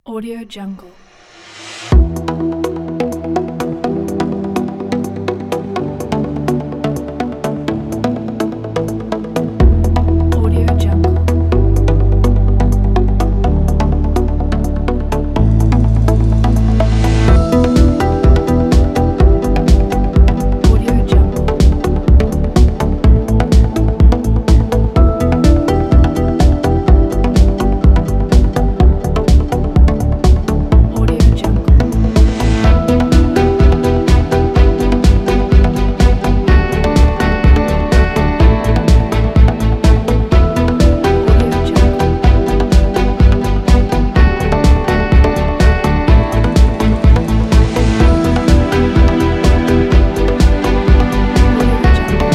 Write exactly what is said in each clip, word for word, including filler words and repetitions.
Audio Jungle. Audio Jungle. Audio Jungle. Audio Jungle. Audio Jungle. Audio Jungle.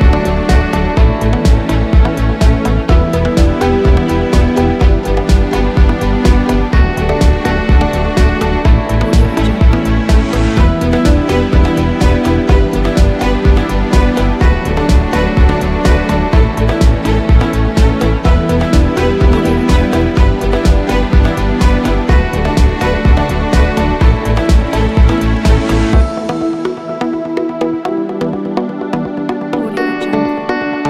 Audio Jungle. Audio Jungle. Audio Jungle.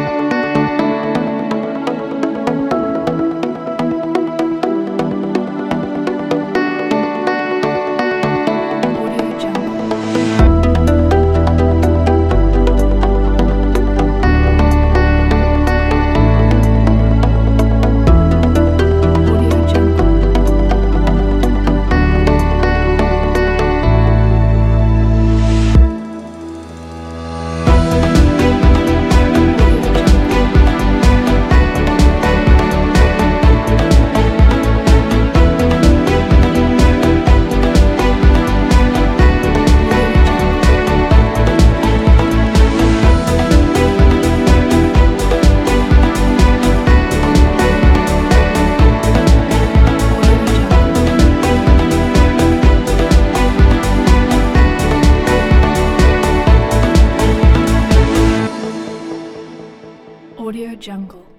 Audio Jungle. Audio Jungle. Audio Jungle. Audio Jungle. Audio Jungle. Audio Jungle.